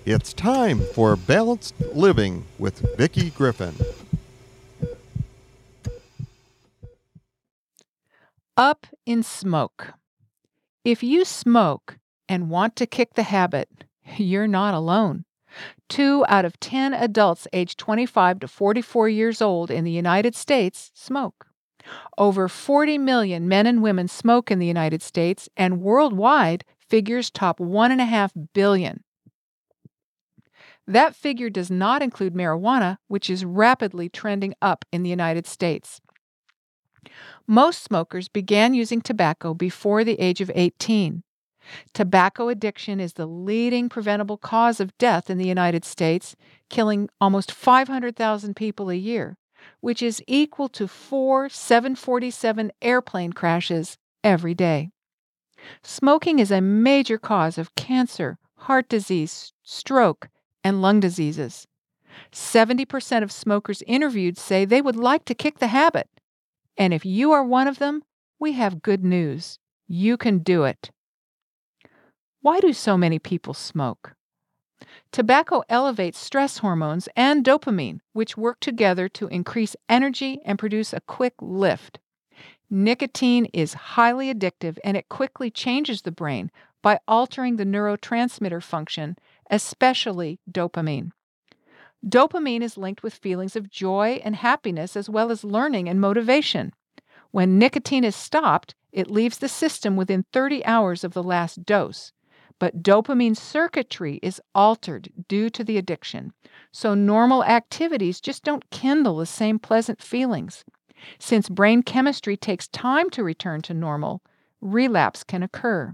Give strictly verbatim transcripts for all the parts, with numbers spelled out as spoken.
It's time for Balanced Living with Vicki Griffin. Up in smoke. If you smoke and want to kick the habit, you're not alone. Two out of ten adults aged twenty-five to forty-four years old in the United States smoke. Over forty million men and women smoke in the United States, and worldwide, figures top one point five billion. That figure does not include marijuana, which is rapidly trending up in the United States. Most smokers began using tobacco before the age of eighteen. Tobacco addiction is the leading preventable cause of death in the United States, killing almost five hundred thousand people a year, which is equal to four seven forty-seven airplane crashes every day. Smoking is a major cause of cancer, heart disease, stroke, and lung diseases. seventy percent of smokers interviewed say they would like to kick the habit. And if you are one of them, we have good news. You can do it. Why do so many people smoke? Tobacco elevates stress hormones and dopamine, which work together to increase energy and produce a quick lift. Nicotine is highly addictive, and it quickly changes the brain by altering the neurotransmitter function, especially dopamine. Dopamine is linked with feelings of joy and happiness, as well as learning and motivation. When nicotine is stopped, it leaves the system within thirty hours of the last dose. But dopamine circuitry is altered due to the addiction, so normal activities just don't kindle the same pleasant feelings. Since brain chemistry takes time to return to normal, relapse can occur.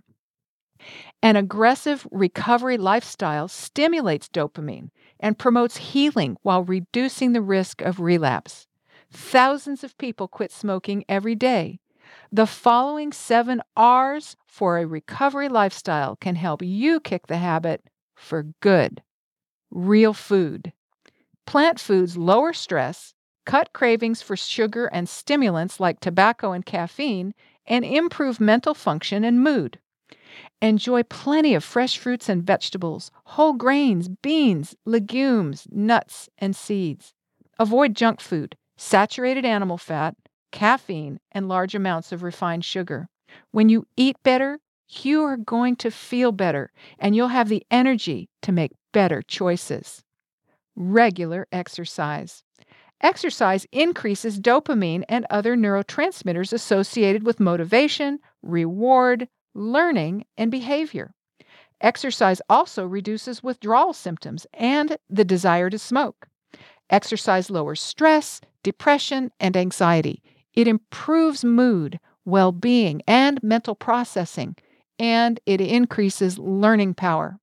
An aggressive recovery lifestyle stimulates dopamine and promotes healing while reducing the risk of relapse. Thousands of people quit smoking every day. The following seven R's for a recovery lifestyle can help you kick the habit for good. Real food. Plant foods lower stress, cut cravings for sugar and stimulants like tobacco and caffeine, and improve mental function and mood. Enjoy plenty of fresh fruits and vegetables, whole grains, beans, legumes, nuts, and seeds. Avoid junk food, saturated animal fat, caffeine, and large amounts of refined sugar. When you eat better, you are going to feel better, and you'll have the energy to make better choices. Regular exercise. Exercise increases dopamine and other neurotransmitters associated with motivation, reward, learning, and behavior. Exercise also reduces withdrawal symptoms and the desire to smoke. Exercise lowers stress, depression, and anxiety. It improves mood, well-being, and mental processing, and it increases learning power.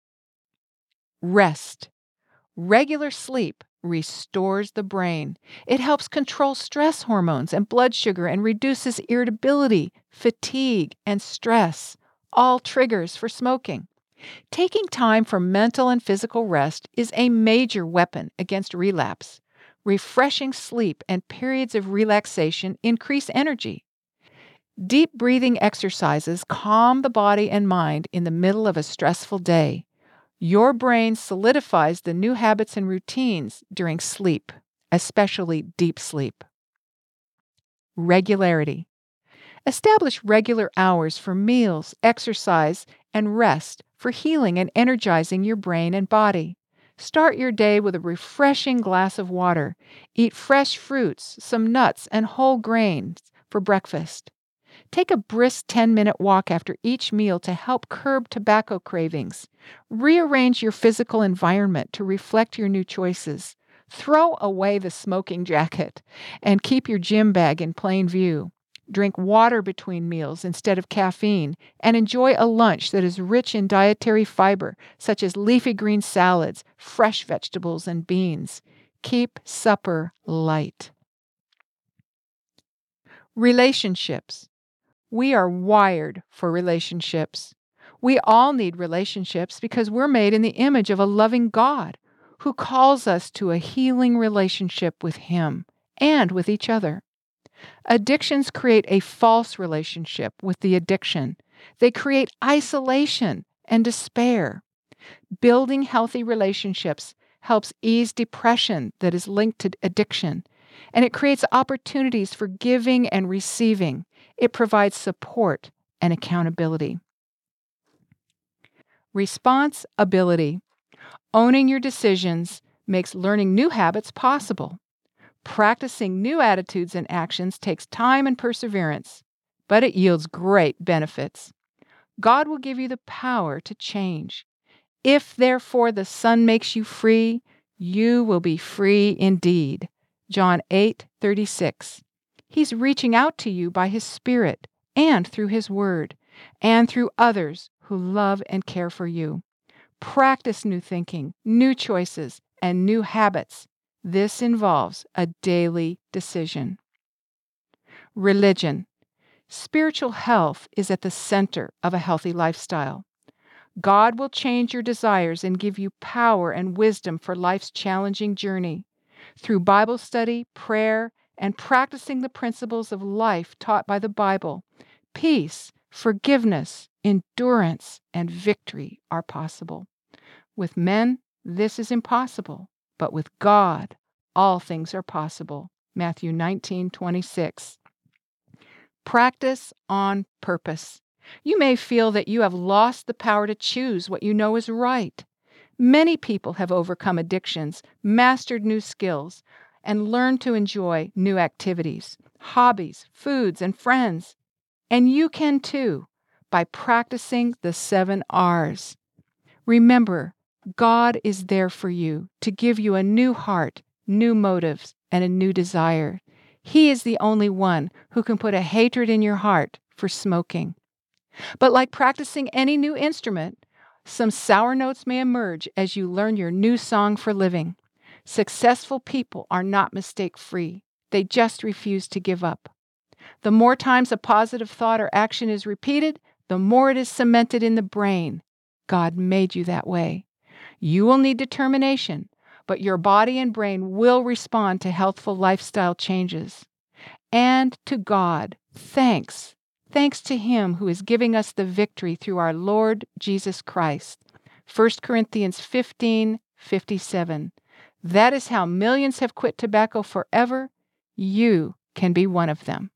Rest. Regular sleep restores the brain. It helps control stress hormones and blood sugar and reduces irritability, fatigue, and stress, all triggers for smoking. Taking time for mental and physical rest is a major weapon against relapse. Refreshing sleep and periods of relaxation increase energy. Deep breathing exercises calm the body and mind in the middle of a stressful day. Your brain solidifies the new habits and routines during sleep, especially deep sleep. Regularity. Establish regular hours for meals, exercise, and rest for healing and energizing your brain and body. Start your day with a refreshing glass of water. Eat fresh fruits, some nuts, and whole grains for breakfast. Take a brisk ten-minute walk after each meal to help curb tobacco cravings. Rearrange your physical environment to reflect your new choices. Throw away the smoking jacket and keep your gym bag in plain view. Drink water between meals instead of caffeine, and enjoy a lunch that is rich in dietary fiber, such as leafy green salads, fresh vegetables, and beans. Keep supper light. Relationships. We are wired for relationships. We all need relationships because we're made in the image of a loving God who calls us to a healing relationship with Him and with each other. Addictions create a false relationship with the addiction. They create isolation and despair. Building healthy relationships helps ease depression that is linked to addiction, and it creates opportunities for giving and receiving. It provides support and accountability. Responsibility. Owning your decisions makes learning new habits possible. Practicing new attitudes and actions takes time and perseverance, but it yields great benefits. God will give you the power to change. If therefore the Son makes you free, you will be free indeed. John eight thirty-six. He's reaching out to you by His Spirit and through His Word and through others who love and care for you. Practice new thinking, new choices, and new habits. This involves a daily decision. Religion. Spiritual health is at the center of a healthy lifestyle. God will change your desires and give you power and wisdom for life's challenging journey. Through Bible study, prayer, and practicing the principles of life taught by the Bible, peace, forgiveness, endurance, and victory are possible. With men, this is impossible, but with God, all things are possible. Matthew nineteen twenty-six. Practice on purpose. You may feel that you have lost the power to choose what you know is right. Many people have overcome addictions, mastered new skills, and learned to enjoy new activities, hobbies, foods, and friends. And you can too, by practicing the seven R's. Remember, God is there for you to give you a new heart, new motives, and a new desire. He is the only one who can put a hatred in your heart for smoking. But like practicing any new instrument, some sour notes may emerge as you learn your new song for living. Successful people are not mistake-free. They just refuse to give up. The more times a positive thought or action is repeated, the more it is cemented in the brain. God made you that way. You will need determination, but your body and brain will respond to healthful lifestyle changes. And to God, thanks. Thanks to Him who is giving us the victory through our Lord Jesus Christ. First Corinthians fifteen fifty-seven. That is how millions have quit tobacco forever. You can be one of them.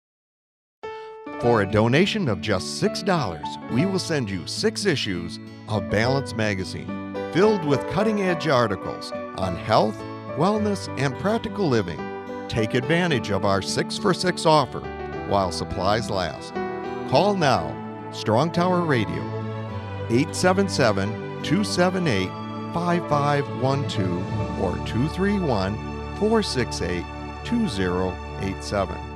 For a donation of just six dollars, we will send you six issues of Balance Magazine, filled with cutting-edge articles on health, wellness, and practical living. Take advantage of our six for six offer while supplies last. Call now, Strong Tower Radio, eight seven seven, two seven eight, five five one two or two three one, four six eight, two zero eight seven.